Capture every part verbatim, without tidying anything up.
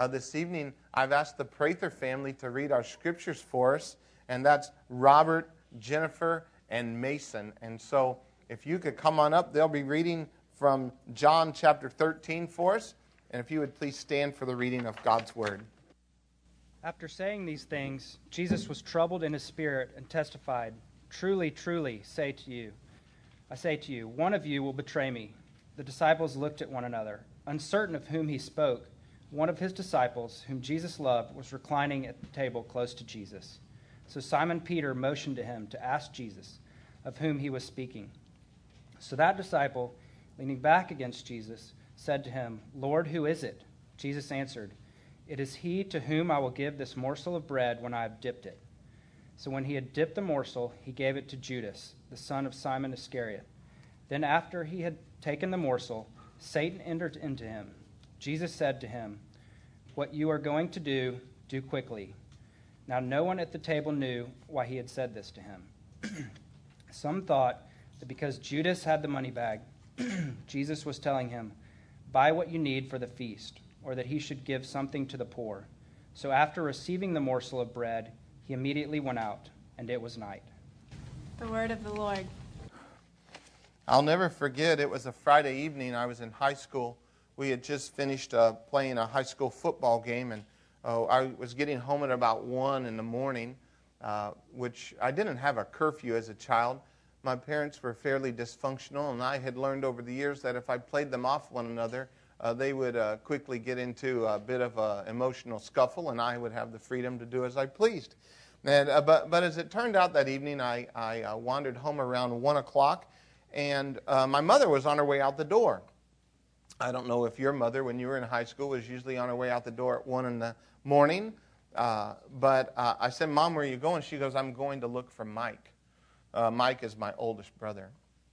Uh, this evening, I've asked the Prather family to read our scriptures for us, and that's Robert, Jennifer, and Mason. And so if you could come on up, they'll be reading from John chapter thirteen for us. And if you would please stand for the reading of God's Word. After saying these things, Jesus was troubled in his spirit and testified, "Truly, truly, say to you, I say to you, one of you will betray me." The disciples looked at one another, uncertain of whom he spoke. One of his disciples, whom Jesus loved, was reclining at the table close to Jesus. So Simon Peter motioned to him to ask Jesus of whom he was speaking. So that disciple, leaning back against Jesus, said to him, "Lord, who is it?" Jesus answered, "It is he to whom I will give this morsel of bread when I have dipped it." So when he had dipped the morsel, he gave it to Judas, the son of Simon Iscariot. Then after he had taken the morsel, Satan entered into him. Jesus said to him, "What you are going to do, do quickly." Now no one at the table knew why he had said this to him. Some thought that because Judas had the money bag, Jesus was telling him, "Buy what you need for the feast," or that he should give something to the poor. So after receiving the morsel of bread, he immediately went out, and it was night. The word of the Lord. I'll never forget, it was a Friday evening. I was in high school. We had just finished uh, playing a high school football game, and uh, I was getting home at about one in the morning, uh, which I didn't have a curfew as a child. My parents were fairly dysfunctional, and I had learned over the years that if I played them off one another, uh, they would uh, quickly get into a bit of an emotional scuffle, and I would have the freedom to do as I pleased. And, uh, but, but as it turned out that evening, I, I uh, wandered home around one o'clock, and uh, my mother was on her way out the door. I don't know if your mother, when you were in high school, was usually on her way out the door at one in the morning. Uh, but uh, I said, "Mom, where are you going?" She goes, "I'm going to look for Mike." Uh, Mike is my oldest brother.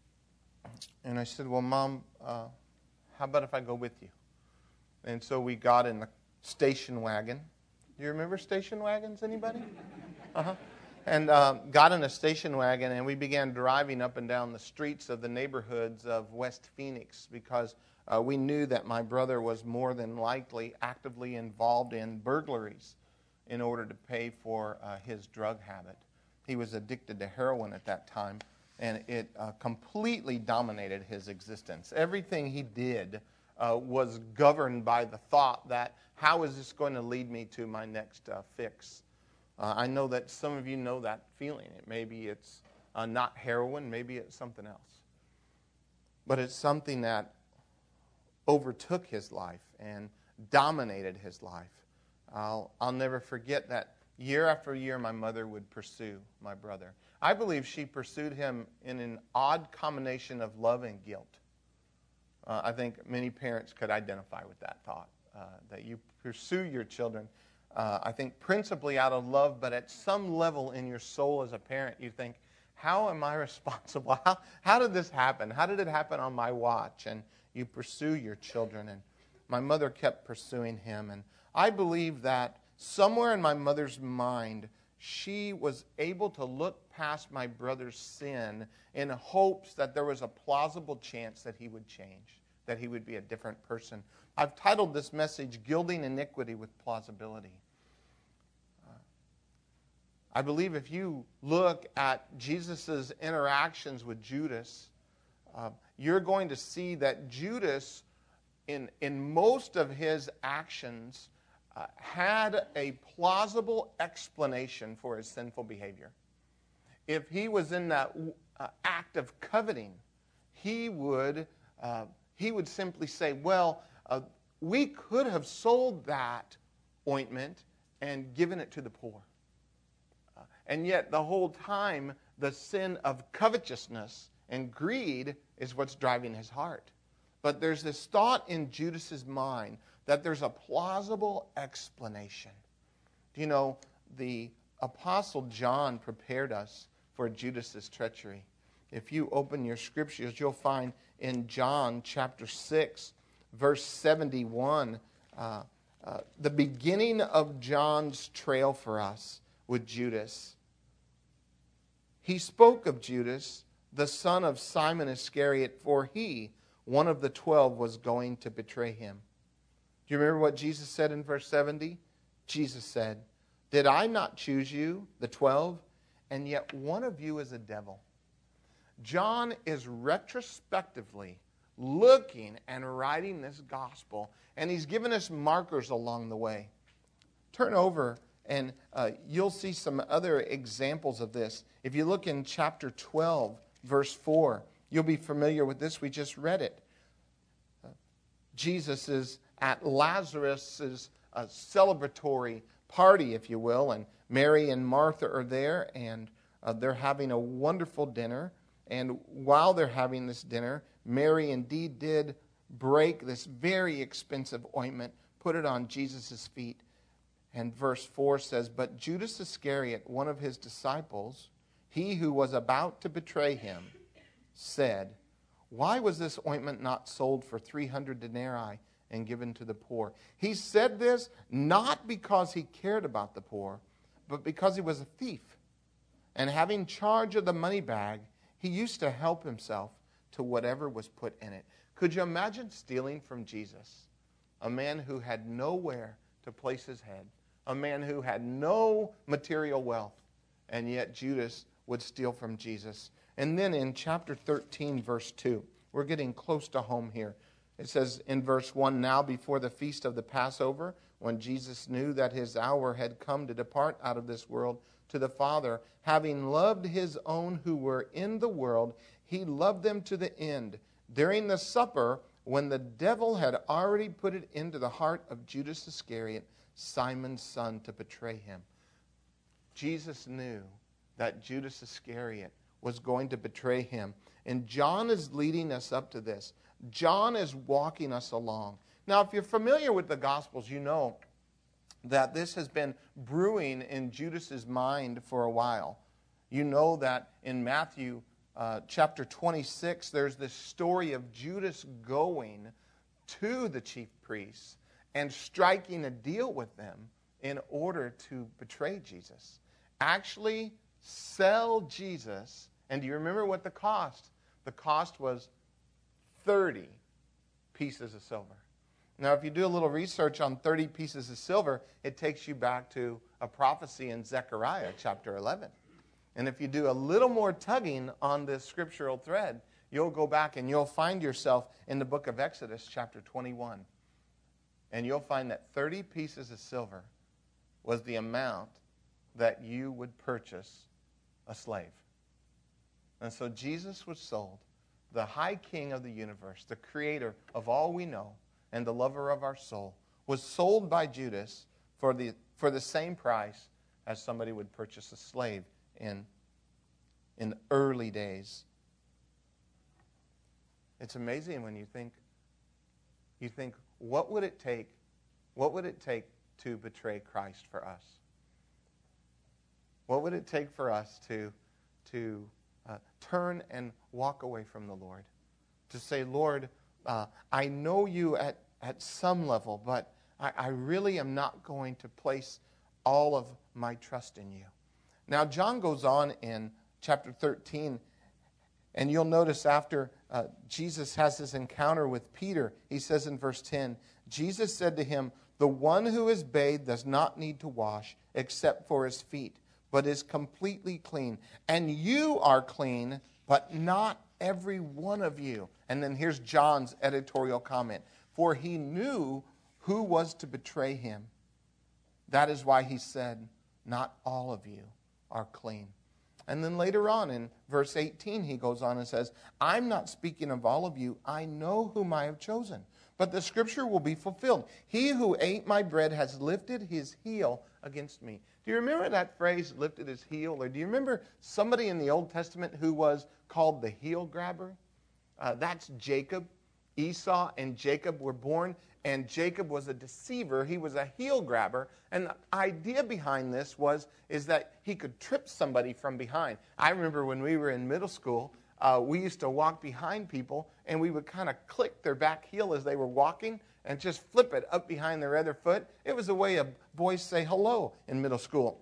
And I said, "Well, Mom, uh, how about if I go with you?" And so we got in the station wagon. Do you remember station wagons, anybody? Uh-huh. And uh, got in a station wagon, and we began driving up and down the streets of the neighborhoods of West Phoenix because uh, we knew that my brother was more than likely actively involved in burglaries in order to pay for uh, his drug habit. He was addicted to heroin at that time, and it uh, completely dominated his existence. Everything he did uh, was governed by the thought that, how is this going to lead me to my next uh, fix? Uh, I know that some of you know that feeling. It, maybe it's uh, not heroin, maybe it's something else. But it's something that overtook his life and dominated his life. I'll, I'll never forget that year after year my mother would pursue my brother. I believe she pursued him in an odd combination of love and guilt. Uh, I think many parents could identify with that thought, uh, that you pursue your children Uh, I think principally out of love, but at some level in your soul as a parent, you think, how am I responsible? How, how did this happen? How did it happen on my watch? And you pursue your children. And my mother kept pursuing him. And I believe that somewhere in my mother's mind, she was able to look past my brother's sin in hopes that there was a plausible chance that he would change, that he would be a different person. I've titled this message, "Gilding Iniquity with Plausibility." Uh, I believe if you look at Jesus' interactions with Judas, uh, you're going to see that Judas, in, in most of his actions, uh, had a plausible explanation for his sinful behavior. If he was in that uh, act of coveting, he would, uh, he would simply say, well, Uh, we could have sold that ointment and given it to the poor. Uh, and yet the whole time, the sin of covetousness and greed is what's driving his heart. But there's this thought in Judas's mind that there's a plausible explanation. Do you know, the Apostle John prepared us for Judas's treachery. If you open your scriptures, you'll find in John chapter six, verse seventy-one, uh, uh, the beginning of John's trail for us with Judas. He spoke of Judas, the son of Simon Iscariot, for he, one of the twelve, was going to betray him. Do you remember what Jesus said in verse seventy? Jesus said, "Did I not choose you, the twelve, and yet one of you is a devil?" John is retrospectively looking and writing this gospel, and he's given us markers along the way. Turn over, and uh, you'll see some other examples of this. If you look in chapter twelve, verse four, you'll be familiar with this. We just read it. Uh, Jesus is at Lazarus' uh, celebratory party, if you will, and Mary and Martha are there, and uh, they're having a wonderful dinner. And while they're having this dinner, Mary indeed did break this very expensive ointment, put it on Jesus' feet. And verse four says, "But Judas Iscariot, one of his disciples, he who was about to betray him, said, 'Why was this ointment not sold for three hundred denarii and given to the poor?'" He said this not because he cared about the poor, but because he was a thief. And having charge of the money bag, he used to help himself to whatever was put in it. Could you imagine stealing from Jesus? A man who had nowhere to place his head. A man who had no material wealth. And yet Judas would steal from Jesus. And then in chapter thirteen, verse two, we're getting close to home here. It says in verse one, "Now before the feast of the Passover, when Jesus knew that his hour had come to depart out of this world to the Father, having loved his own who were in the world, he loved them to the end. During the supper, when the devil had already put it into the heart of Judas Iscariot, Simon's son, to betray him." Jesus knew that Judas Iscariot was going to betray him. And John is leading us up to this. John is walking us along. Now, if you're familiar with the Gospels, you know that this has been brewing in Judas's mind for a while. You know that in Matthew uh, chapter twenty-six, there's this story of Judas going to the chief priests and striking a deal with them in order to betray Jesus. Actually sell Jesus. And do you remember what the cost? The cost was thirty pieces of silver. Now, if you do a little research on thirty pieces of silver, it takes you back to a prophecy in Zechariah chapter eleven. And if you do a little more tugging on this scriptural thread, you'll go back and you'll find yourself in the book of Exodus chapter twenty-one. And you'll find that thirty pieces of silver was the amount that you would purchase a slave. And so Jesus was sold, the high king of the universe, the creator of all we know, and the lover of our soul, was sold by Judas for the for the same price as somebody would purchase a slave in, in the early days. It's amazing when you think, you think, what would it take, what would it take to betray Christ for us? What would it take for us to, to uh, turn and walk away from the Lord? To say, Lord, Uh, I know you at, at some level, but I, I really am not going to place all of my trust in you. Now, John goes on in chapter thirteen, and you'll notice after uh, Jesus has this encounter with Peter, he says in verse ten, Jesus said to him, "The one who is bathed does not need to wash except for his feet, but is completely clean. And you are clean, but not every one of you." And then here's John's editorial comment. "For he knew who was to betray him. That is why he said, 'Not all of you are clean.'" And then later on in verse eighteen, he goes on and says, "I'm not speaking of all of you. I know whom I have chosen. But the scripture will be fulfilled. He who ate my bread has lifted his heel against me." Do you remember that phrase, lifted his heel? Or do you remember somebody in the Old Testament who was called the heel grabber? Uh, that's Jacob. Esau and Jacob were born, and Jacob was a deceiver. He was a heel grabber. And the idea behind this was is that he could trip somebody from behind. I remember when we were in middle school, uh, we used to walk behind people, and we would kind of click their back heel as they were walking and just flip it up behind their other foot. It was a way of boys say hello in middle school.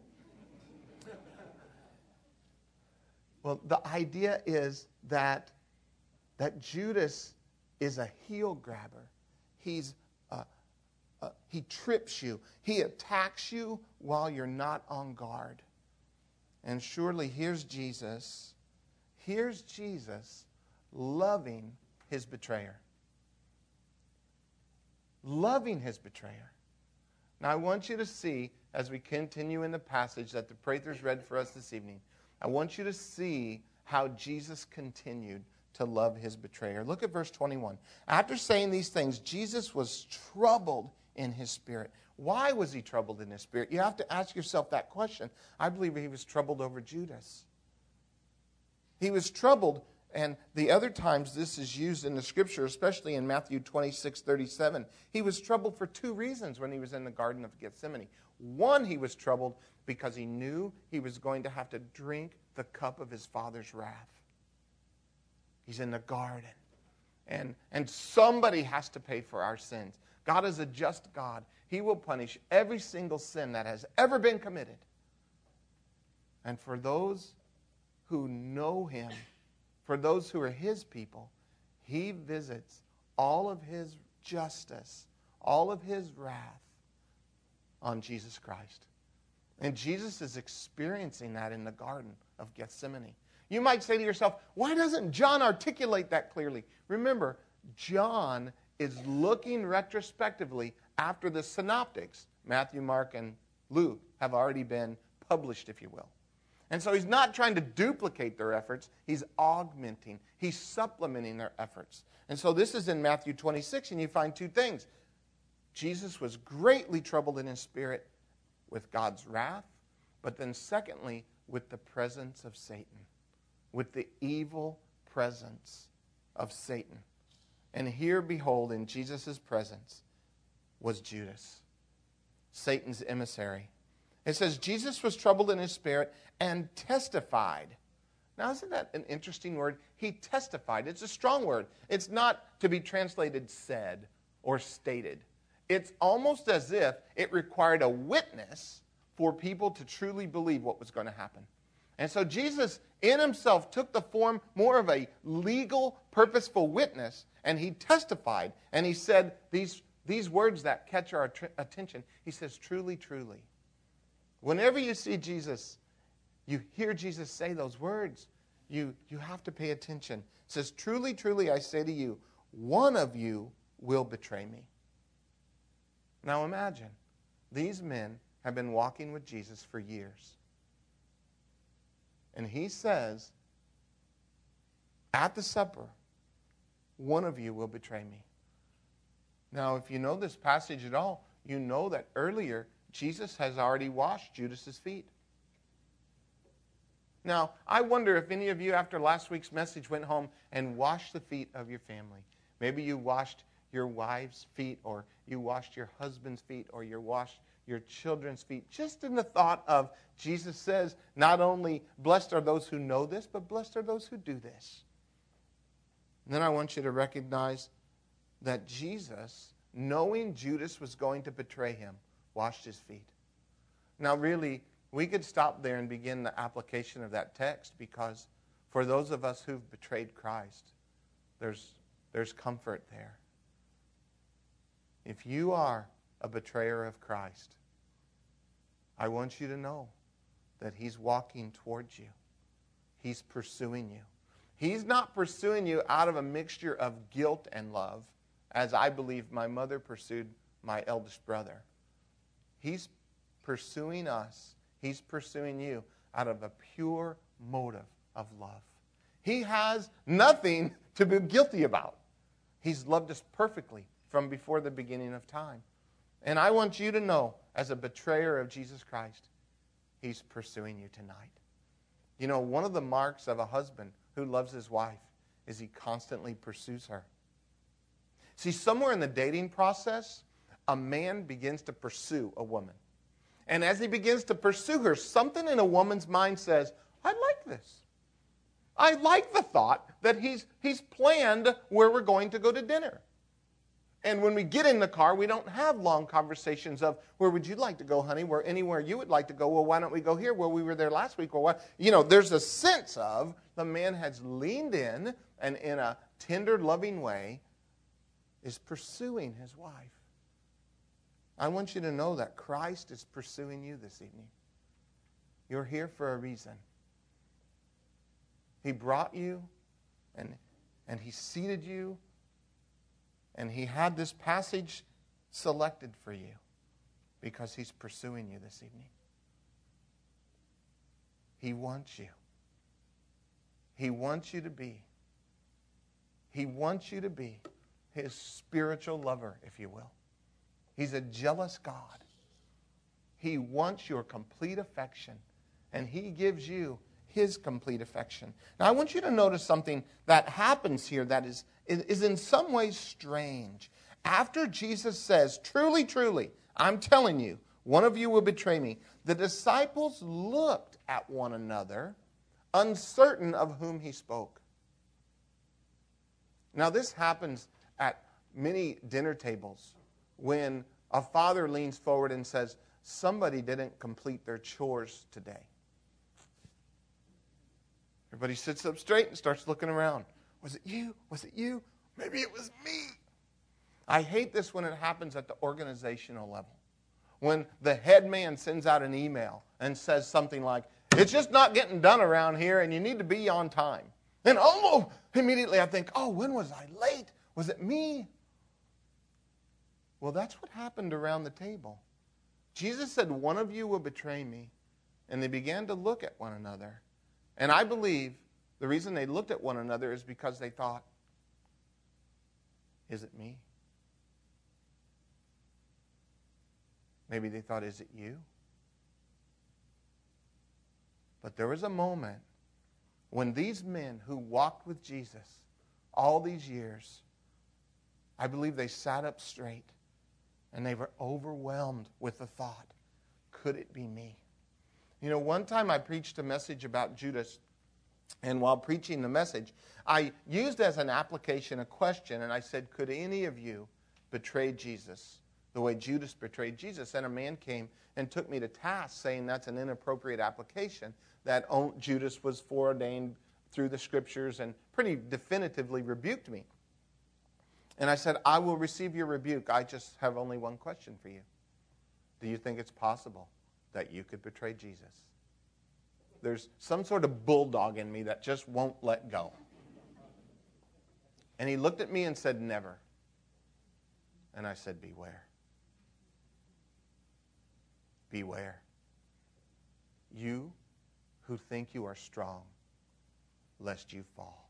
Well, the idea is that, that Judas is a heel grabber. He's uh, uh, he trips you. He attacks you while you're not on guard. And surely here's Jesus. Here's Jesus loving his betrayer. Loving his betrayer. Now I want you to see, as we continue in the passage that the Praetors read for us this evening, I want you to see how Jesus continued to love his betrayer. Look at verse twenty-one. After saying these things, Jesus was troubled in his spirit. Why was he troubled in his spirit? You have to ask yourself that question. I believe he was troubled over Judas. He was troubled, and the other times this is used in the scripture, especially in Matthew twenty-six thirty-seven, he was troubled for two reasons when he was in the Garden of Gethsemane. One, he was troubled because he knew he was going to have to drink the cup of his Father's wrath. He's in the garden. And, and somebody has to pay for our sins. God is a just God. He will punish every single sin that has ever been committed. And for those who know him, for those who are his people, he visits all of his justice, all of his wrath on Jesus Christ. And Jesus is experiencing that in the Garden of Gethsemane. You might say to yourself, why doesn't John articulate that clearly? Remember, John is looking retrospectively after the synoptics. Matthew, Mark, and Luke have already been published, if you will. And so he's not trying to duplicate their efforts. He's augmenting. He's supplementing their efforts. And so this is in Matthew twenty-six, and you find two things. Jesus was greatly troubled in his spirit with God's wrath, but then secondly, with the presence of Satan, with the evil presence of Satan. And here, behold, in Jesus' presence was Judas, Satan's emissary. It says, Jesus was troubled in his spirit and testified. Now, isn't that an interesting word? He testified. It's a strong word. It's not to be translated said or stated. It's almost as if it required a witness for people to truly believe what was going to happen. And so Jesus in himself took the form more of a legal, purposeful witness, and he testified, and he said these, these words that catch our att- attention. He says, truly, truly. Whenever you see Jesus, you hear Jesus say those words, you, you have to pay attention. It says, truly, truly, I say to you, one of you will betray me. Now imagine, these men have been walking with Jesus for years. And he says, at the supper, one of you will betray me. Now, if you know this passage at all, you know that earlier, Jesus has already washed Judas's feet. Now, I wonder if any of you, after last week's message, went home and washed the feet of your family. Maybe you washed your wife's feet, or you washed your husband's feet, or you washed your children's feet, just in the thought of, Jesus says, not only blessed are those who know this, but blessed are those who do this. And then I want you to recognize that Jesus, knowing Judas was going to betray him, washed his feet. Now really, we could stop there and begin the application of that text, because for those of us who've betrayed Christ, there's, there's comfort there. If you are a betrayer of Christ, I want you to know that he's walking towards you. He's pursuing you. He's not pursuing you out of a mixture of guilt and love, as I believe my mother pursued my eldest brother. He's pursuing us. He's pursuing you out of a pure motive of love. He has nothing to be guilty about. He's loved us perfectly from before the beginning of time. And I want you to know, as a betrayer of Jesus Christ, he's pursuing you tonight. You know, one of the marks of a husband who loves his wife is he constantly pursues her. See, somewhere in the dating process, a man begins to pursue a woman. And as he begins to pursue her, something in a woman's mind says, I like this. I like the thought that he's, he's planned where we're going to go to dinner. And when we get in the car, we don't have long conversations of, where would you like to go, honey? Where anywhere you would like to go. Well, why don't we go here? Well, we were there last week. Well, why? You know, there's a sense of the man has leaned in and in a tender, loving way is pursuing his wife. I want you to know that Christ is pursuing you this evening. You're here for a reason. He brought you, and, and He seated you, and He had this passage selected for you because He's pursuing you this evening. He wants you. He wants you to be. He wants you to be His spiritual lover, if you will. He's a jealous God. He wants your complete affection, and He gives you His complete affection. Now, I want you to notice something that happens here that is, is in some ways strange. After Jesus says, truly, truly, I'm telling you, one of you will betray me, the disciples looked at one another, uncertain of whom He spoke. Now, this happens at many dinner tables when a father leans forward and says, somebody didn't complete their chores today. Everybody sits up straight and starts looking around. Was it you? Was it you? Maybe it was me. I hate this when it happens at the organizational level. When the head man sends out an email and says something like, it's just not getting done around here and you need to be on time. And almost immediately I think, oh, when was I late? Was it me? Well, that's what happened around the table. Jesus said, one of you will betray me. And they began to look at one another. And I believe the reason they looked at one another is because they thought, is it me? Maybe they thought, is it you? But there was a moment when these men who walked with Jesus all these years, I believe they sat up straight and they were overwhelmed with the thought, could it be me? You know, one time I preached a message about Judas, and while preaching the message, I used as an application a question, and I said, could any of you betray Jesus the way Judas betrayed Jesus? And a man came and took me to task, saying that's an inappropriate application, that Judas was foreordained through the Scriptures, and pretty definitively rebuked me. And I said, I will receive your rebuke. I just have only one question for you. Do you think it's possible that you could betray Jesus? There's some sort of bulldog in me that just won't let go. And he looked at me and said, never. And I said, beware. Beware. You who think you are strong, lest you fall.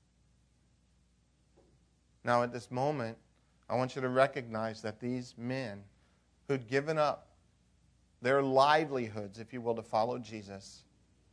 Now, at this moment, I want you to recognize that these men who'd given up their livelihoods, if you will, to follow Jesus,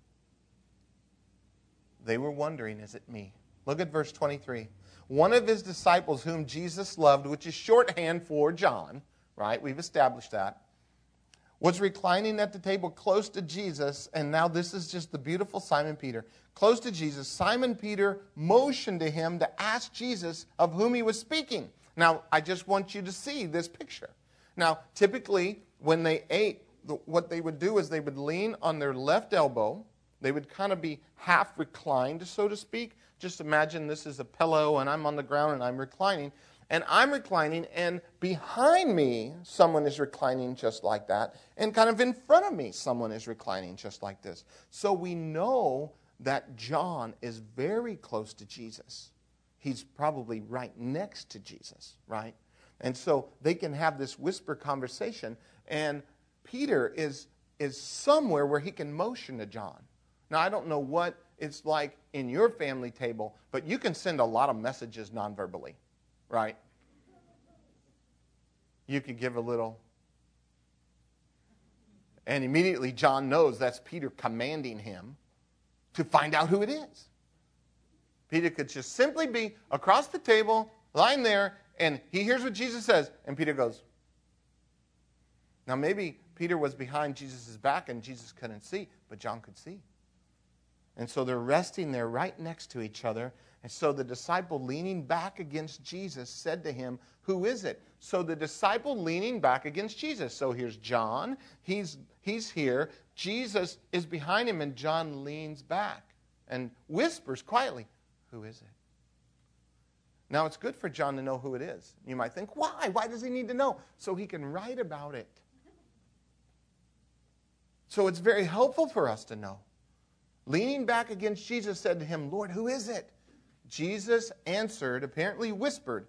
they were wondering, is it me? Look at verse twenty-three. One of his disciples whom Jesus loved, which is shorthand for John, right? We've established that, was reclining at the table close to Jesus, and now this is just the beautiful Simon Peter. Close to Jesus, Simon Peter motioned to him to ask Jesus of whom he was speaking. Now, I just want you to see this picture. Now, typically, when they ate, what they would do is they would lean on their left elbow. They would kind of be half reclined, so to speak. Just imagine this is a pillow, and I'm on the ground, and I'm reclining. And I'm reclining, and behind me, someone is reclining just like that. And kind of in front of me, someone is reclining just like this. So we know that John is very close to Jesus. He's probably right next to Jesus, right? And so they can have this whisper conversation. And Peter is, is somewhere where he can motion to John. Now, I don't know what it's like in your family table, but you can send a lot of messages non-verbally. Right? You could give a little. And immediately John knows that's Peter commanding him to find out who it is. Peter could just simply be across the table, lying there, and he hears what Jesus says, and Peter goes. Now maybe Peter was behind Jesus' back and Jesus couldn't see, but John could see. And so they're resting there right next to each other. And so the disciple leaning back against Jesus said to him, who is it? So the disciple leaning back against Jesus. So here's John. He's, he's here. Jesus is behind him, and John leans back and whispers quietly, who is it? Now, it's good for John to know who it is. You might think, why? Why does he need to know? So he can write about it. So it's very helpful for us to know. Leaning back against Jesus, said to him, Lord, who is it? Jesus answered, apparently whispered,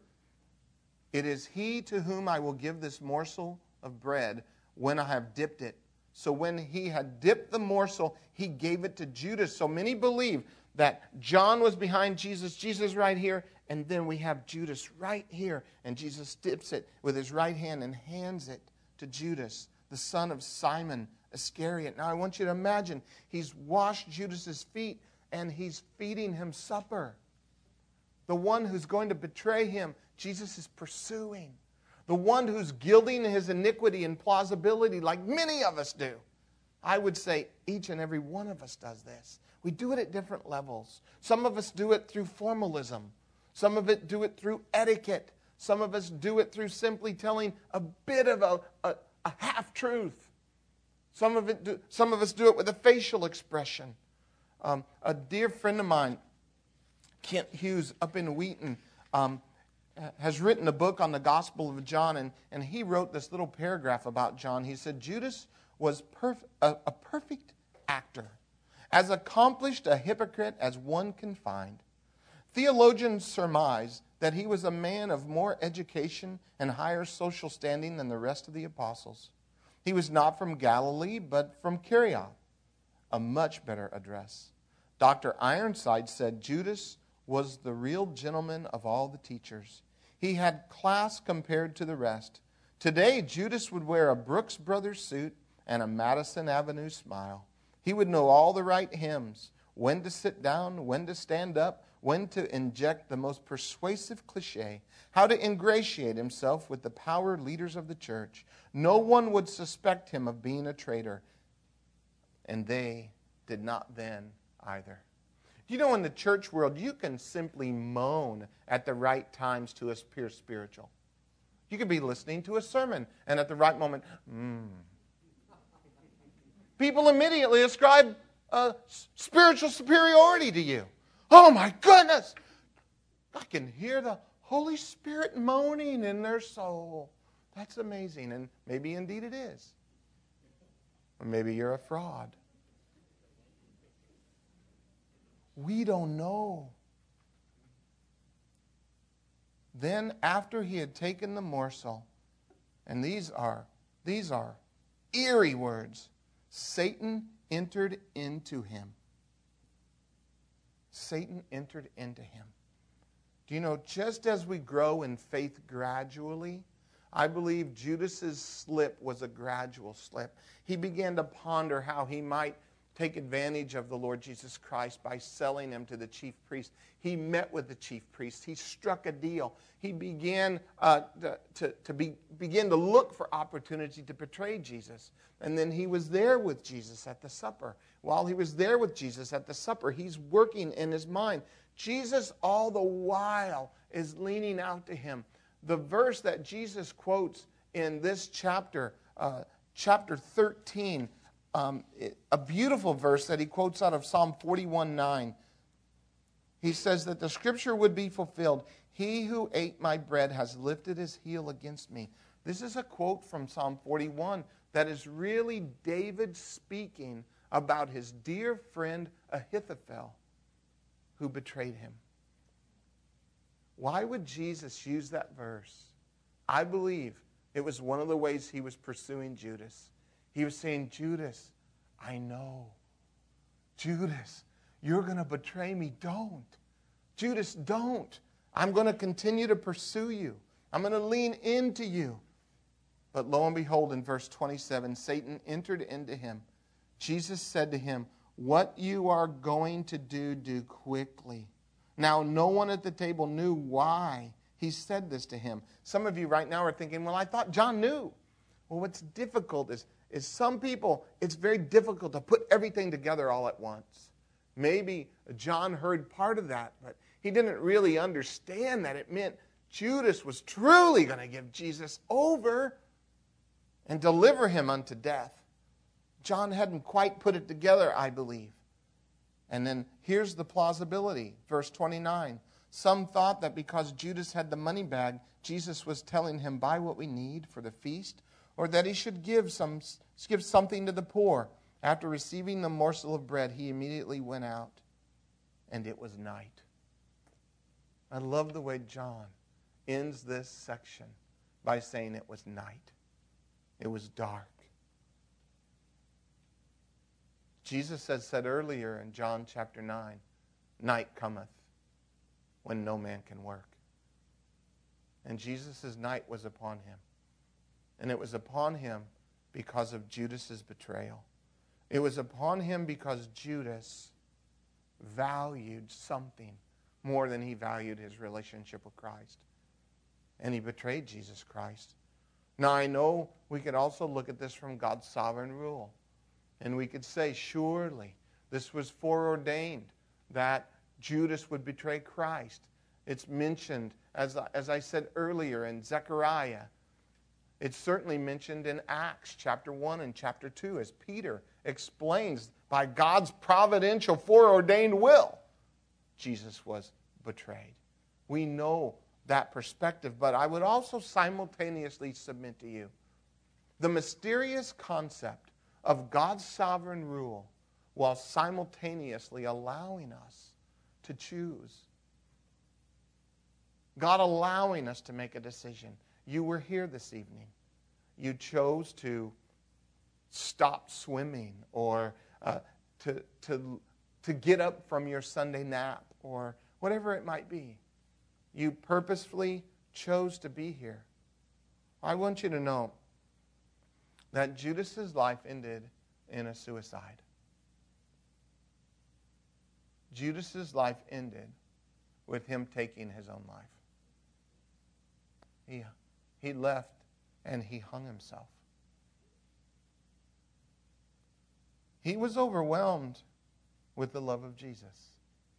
it is he to whom I will give this morsel of bread when I have dipped it. So when he had dipped the morsel, he gave it to Judas. So many believe that John was behind Jesus, Jesus right here, and then we have Judas right here. And Jesus dips it with his right hand and hands it to Judas, the son of Simon Iscariot. Now I want you to imagine, he's washed Judas's feet and he's feeding him supper. The one who's going to betray him, Jesus is pursuing. The one who's gilding his iniquity and plausibility like many of us do. I would say each and every one of us does this. We do it at different levels. Some of us do it through formalism. Some of it do it through etiquette. Some of us do it through simply telling a bit of a, a, a half-truth. Some of it, do, some of us do it with a facial expression. Um, a dear friend of mine, Kent Hughes, up in Wheaton, um, has written a book on the Gospel of John, and, and he wrote this little paragraph about John. He said, Judas was perf- a, a perfect actor, as accomplished a hypocrite as one can find. Theologians surmise that he was a man of more education and higher social standing than the rest of the apostles. He was not from Galilee, but from Kerioth, a much better address. Doctor Ironside said Judas was the real gentleman of all the teachers. He had class compared to the rest. Today, Judas would wear a Brooks Brothers suit and a Madison Avenue smile. He would know all the right hymns, when to sit down, when to stand up, when to inject the most persuasive cliche, how to ingratiate himself with the power leaders of the church. No one would suspect him of being a traitor, and they did not then either. You know, in the church world, you can simply moan at the right times to appear spiritual. You could be listening to a sermon, and at the right moment, mmm. People immediately ascribe uh, spiritual superiority to you. Oh my goodness! I can hear the Holy Spirit moaning in their soul. That's amazing, and maybe indeed it is. Or maybe you're a fraud. We don't know. Then after he had taken the morsel, and these are, these are eerie words, Satan entered into him. Satan entered into him. Do you know, just as we grow in faith gradually, I believe Judas's slip was a gradual slip. He began to ponder how he might take advantage of the Lord Jesus Christ by selling him to the chief priest. He met with the chief priest. He struck a deal. He began uh, to, to, to be, begin to look for opportunity to betray Jesus. And then he was there with Jesus at the supper. While he was there with Jesus at the supper, he's working in his mind. Jesus all the while is leaning out to him. The verse that Jesus quotes in this chapter, uh, chapter thirteen, Um, a beautiful verse that he quotes out of Psalm forty-one nine. He says that the scripture would be fulfilled. He who ate my bread has lifted his heel against me. This is a quote from Psalm forty-one that is really David speaking about his dear friend Ahithophel who betrayed him. Why would Jesus use that verse? I believe it was one of the ways he was pursuing Judas. He was saying, Judas, I know. Judas, you're going to betray me. Don't. Judas, don't. I'm going to continue to pursue you. I'm going to lean into you. But lo and behold, in verse twenty-seven, Satan entered into him. Jesus said to him, what you are going to do, do quickly. Now, no one at the table knew why he said this to him. Some of you right now are thinking, well, I thought John knew. Well, what's difficult is is some people, it's very difficult to put everything together all at once. Maybe John heard part of that, but he didn't really understand that it meant Judas was truly going to give Jesus over and deliver him unto death. John hadn't quite put it together, I believe. And then here's the plausibility. Verse twenty-nine. Some thought that because Judas had the money bag, Jesus was telling him, buy what we need for the feast, or that he should give some give something to the poor. After receiving the morsel of bread, he immediately went out, and it was night. I love the way John ends this section by saying it was night. It was dark. Jesus had said earlier in John chapter nine, night cometh when no man can work. And Jesus' night was upon him. And it was upon him because of Judas' betrayal. It was upon him because Judas valued something more than he valued his relationship with Christ. And he betrayed Jesus Christ. Now I know we could also look at this from God's sovereign rule. And we could say, surely this was foreordained that Judas would betray Christ. It's mentioned, as, as I said earlier, in Zechariah. It's certainly mentioned in Acts chapter one and chapter two as Peter explains by God's providential foreordained will, Jesus was betrayed. We know that perspective, but I would also simultaneously submit to you the mysterious concept of God's sovereign rule while simultaneously allowing us to choose. God allowing us to make a decision. You were here this evening. You chose to stop swimming or uh, to, to, to get up from your Sunday nap or whatever it might be. You purposefully chose to be here. I want you to know that Judas's life ended in a suicide. Judas's life ended with him taking his own life. He, he left and he hung himself. He was overwhelmed with the love of Jesus.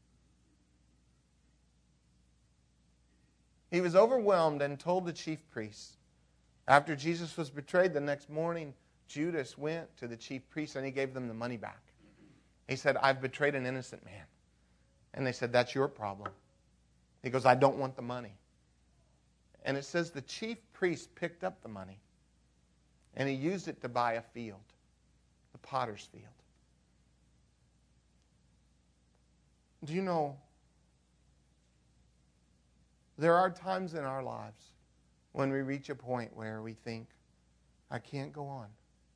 He was overwhelmed and told the chief priests. After Jesus was betrayed the next morning, Judas went to the chief priests and he gave them the money back. He said, I've betrayed an innocent man. And they said, that's your problem. He goes, I don't want the money. And it says the chief priest picked up the money and he used it to buy a field, the potter's field. Do you know, there are times in our lives when we reach a point where we think, I can't go on.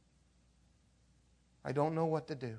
I don't know what to do.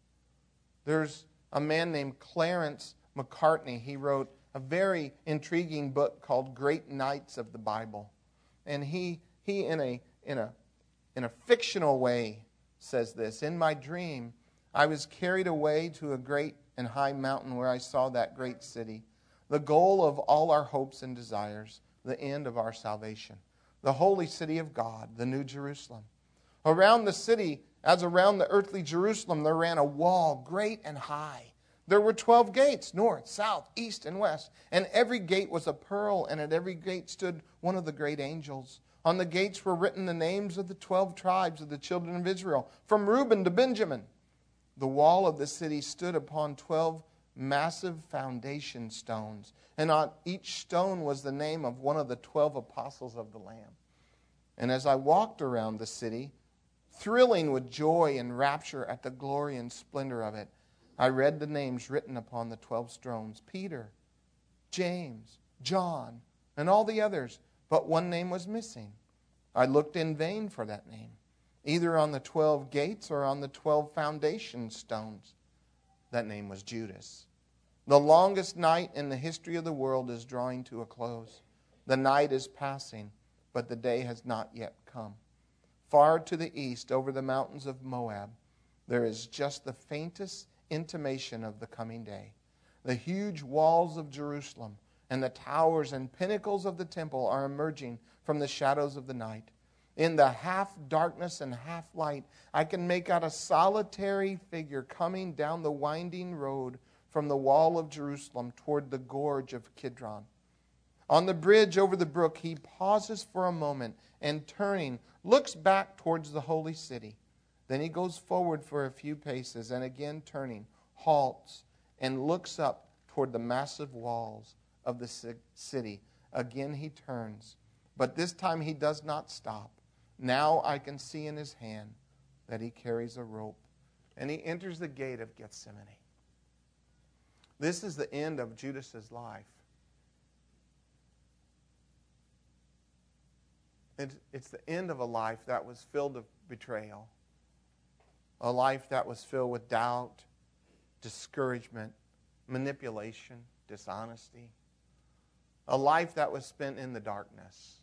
There's a man named Clarence McCartney. He wrote a very intriguing book called Great Nights of the Bible. And he, he in, a, in, a, in a fictional way, says this, in my dream, I was carried away to a great and high mountain where I saw that great city, the goal of all our hopes and desires, the end of our salvation, the holy city of God, the New Jerusalem. Around the city, as around the earthly Jerusalem, there ran a wall great and high. There were twelve gates, north, south, east, and west, and every gate was a pearl, and at every gate stood one of the great angels. On the gates were written the names of the twelve tribes of the children of Israel, from Reuben to Benjamin. The wall of the city stood upon twelve massive foundation stones, and on each stone was the name of one of the twelve apostles of the Lamb. And as I walked around the city, thrilling with joy and rapture at the glory and splendor of it, I read the names written upon the twelve stones, Peter, James, John, and all the others, but one name was missing. I looked in vain for that name, either on the twelve gates or on the twelve foundation stones. That name was Judas. The longest night in the history of the world is drawing to a close. The night is passing, but the day has not yet come. Far to the east, over the mountains of Moab, there is just the faintest intimation of the coming day. The huge walls of Jerusalem and the towers and pinnacles of the temple are emerging from the shadows of the night. In the half darkness and half light, I can make out a solitary figure coming down the winding road from the wall of Jerusalem toward the gorge of Kidron. On the bridge over the brook, he pauses for a moment and, turning, looks back towards the holy city. Then he goes forward for a few paces and, again turning, halts and looks up toward the massive walls of the city. Again he turns, but this time he does not stop. Now I can see in his hand that he carries a rope, and he enters the gate of Gethsemane. This is the end of Judas's life. It's the end of a life that was filled with betrayal, a life that was filled with doubt, discouragement, manipulation, dishonesty, a life that was spent in the darkness.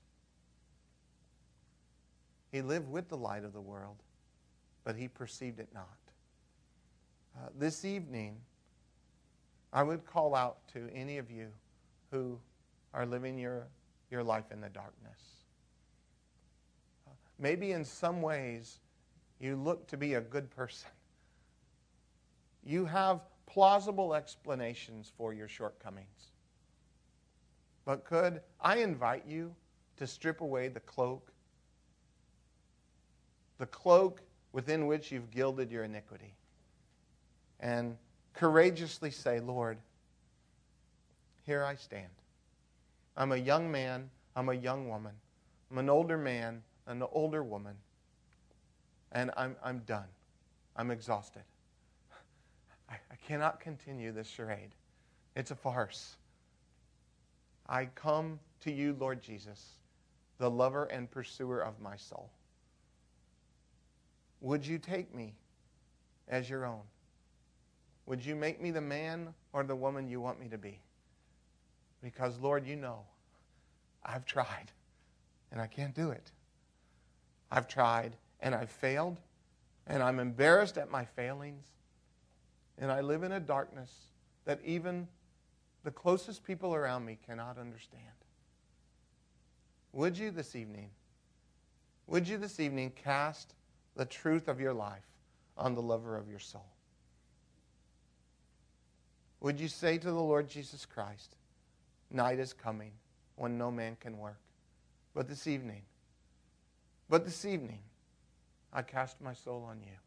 He lived with the light of the world, but he perceived it not. Uh, this evening, I would call out to any of you who are living your, your life in the darkness. Uh, maybe in some ways you look to be a good person. You have plausible explanations for your shortcomings. But could I invite you to strip away the cloak, the cloak within which you've gilded your iniquity, and courageously say, Lord, here I stand. I'm a young man. I'm a young woman. I'm an older man, an older woman. And I'm, I'm done. I'm exhausted. I, I cannot continue this charade. It's a farce. I come to you, Lord Jesus, the lover and pursuer of my soul. Would you take me as your own? Would you make me the man or the woman you want me to be? Because, Lord, you know, I've tried, and I can't do it. I've tried, and I've failed, and I'm embarrassed at my failings, and I live in a darkness that even the closest people around me cannot understand. Would you this evening, would you this evening cast the truth of your life on the lover of your soul? Would you say to the Lord Jesus Christ, night is coming when no man can work, but this evening, but this evening, I cast my soul on you.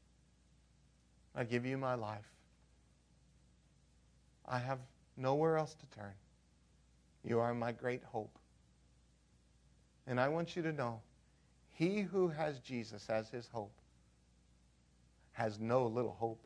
I give you my life. I have nowhere else to turn. You are my great hope. And I want you to know, he who has Jesus as his hope has no little hope.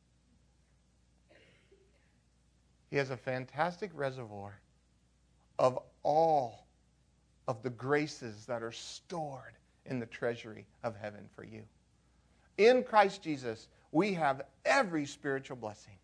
He has a fantastic reservoir of all of the graces that are stored in the treasury of heaven for you. In Christ Jesus, we have every spiritual blessing.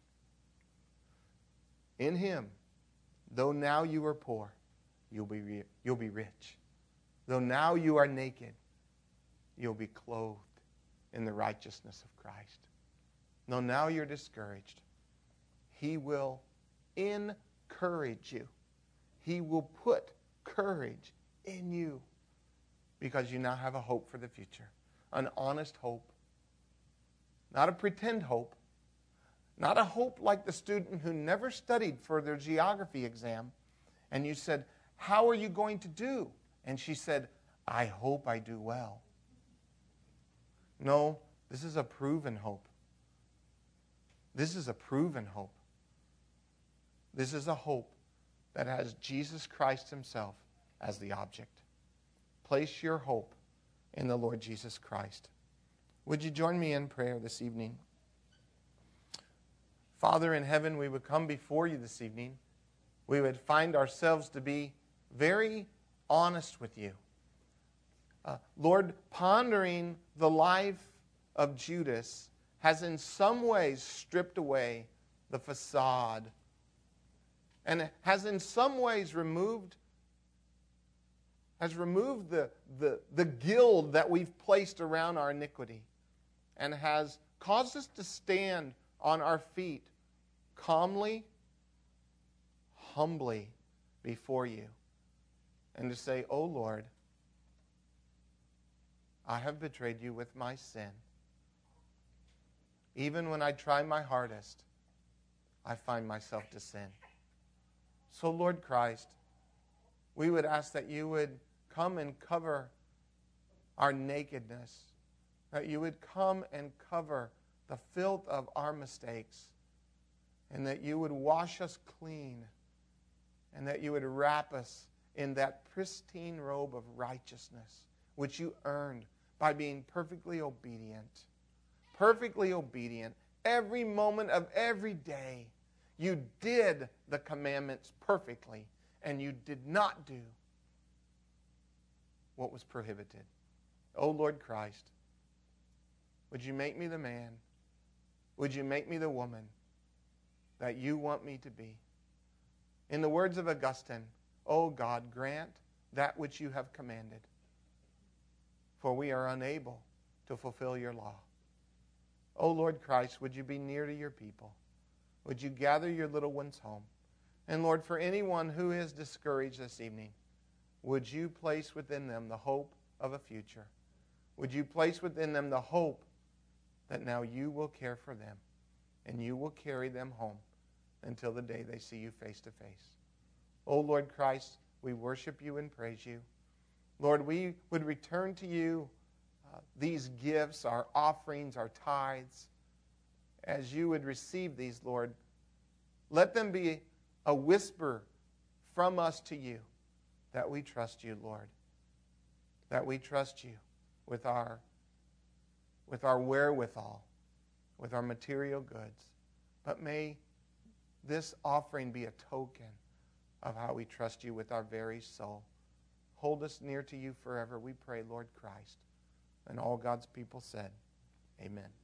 In him, though now you are poor, you'll be, re- you'll be rich. Though now you are naked, you'll be clothed in the righteousness of Christ. Though now you're discouraged, he will encourage you. He will put courage in you because you now have a hope for the future, an honest hope, not a pretend hope, not a hope like the student who never studied for their geography exam, and you said, how are you going to do? And she said, I hope I do well. No, this is a proven hope. This is a proven hope. This is a hope that has Jesus Christ himself as the object. Place your hope in the Lord Jesus Christ. Would you join me in prayer this evening? Father in heaven, we would come before you this evening. We would find ourselves to be very honest with you. Uh, Lord, pondering the life of Judas has in some ways stripped away the facade and has in some ways removed has removed the, the, the gild that we've placed around our iniquity and has caused us to stand on our feet calmly, humbly before you and to say, oh Lord, I have betrayed you with my sin. Even when I try my hardest, I find myself to sin. So Lord Christ, we would ask that you would come and cover our nakedness, that you would come and cover the filth of our mistakes, and that you would wash us clean and that you would wrap us in that pristine robe of righteousness, which you earned by being perfectly obedient. Perfectly obedient. Every moment of every day, you did the commandments perfectly, and you did not do what was prohibited. O Lord Christ, would you make me the man? Would you make me the woman that you want me to be? In the words of Augustine, O God, grant that which you have commanded, for we are unable to fulfill your law. O Lord Christ, would you be near to your people? Would you gather your little ones home? And Lord, for anyone who is discouraged this evening, would you place within them the hope of a future? Would you place within them the hope that now you will care for them and you will carry them home until the day they see you face to face? O Lord Christ, we worship you and praise you. Lord, we would return to you uh, these gifts, our offerings, our tithes, as you would receive these, Lord. Let them be a whisper from us to you that we trust you, Lord, that we trust you with our, with our wherewithal, with our material goods. But may this offering be a token of how we trust you with our very soul. Hold us near to you forever, we pray, Lord Christ. And all God's people said, amen.